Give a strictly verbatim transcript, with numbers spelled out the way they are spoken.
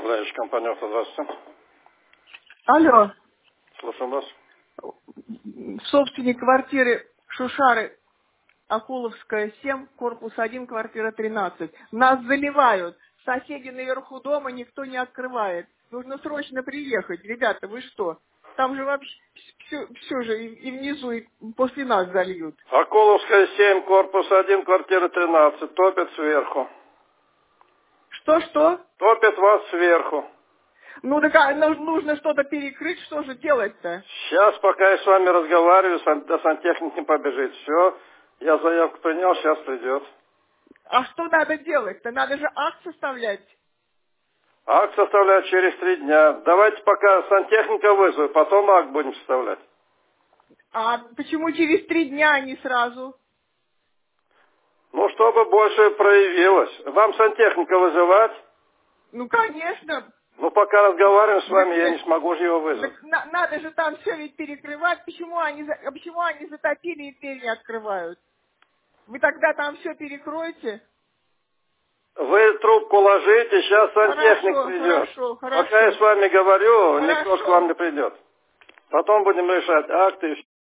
Управляющая компания «Авто», здравствуйте. Алло, Слушаем вас. собственник квартиры Шушары, Акуловская, семь, корпус один, квартира тринадцать. Нас заливают. Соседи наверху дома, никто не открывает. Нужно срочно приехать. Ребята, вы что? Там же вообще все, все же и, и внизу, и после нас зальют. Акуловская, семь, корпус один, квартира тринадцать. Топят сверху. Что-что? Топят вас сверху. Ну, так а, ну, нужно что-то перекрыть, что же делать-то? Сейчас, пока я с вами разговариваю, сан- до сантехники не побежит. Все, я заявку принял, сейчас придет. А что надо делать-то? Надо же акт составлять. Акт составлять через три дня. Давайте пока сантехника вызову, потом акт будем составлять. А почему через три дня, а не сразу? Ну, чтобы больше проявилось. Вам сантехника вызывать? Ну, конечно. Ну, пока разговариваем с Так, вами, я не смогу же его вызвать. так на- надо же там все ведь перекрывать. Почему они, за- а почему они затопили и дверь не открывают? Вы тогда там все перекроете? Вы трубку ложите, сейчас сантехник Хорошо, придет. хорошо, Пока я хорошо. с вами говорю, никто ж к вам Хорошо. не придет. Потом будем решать акты.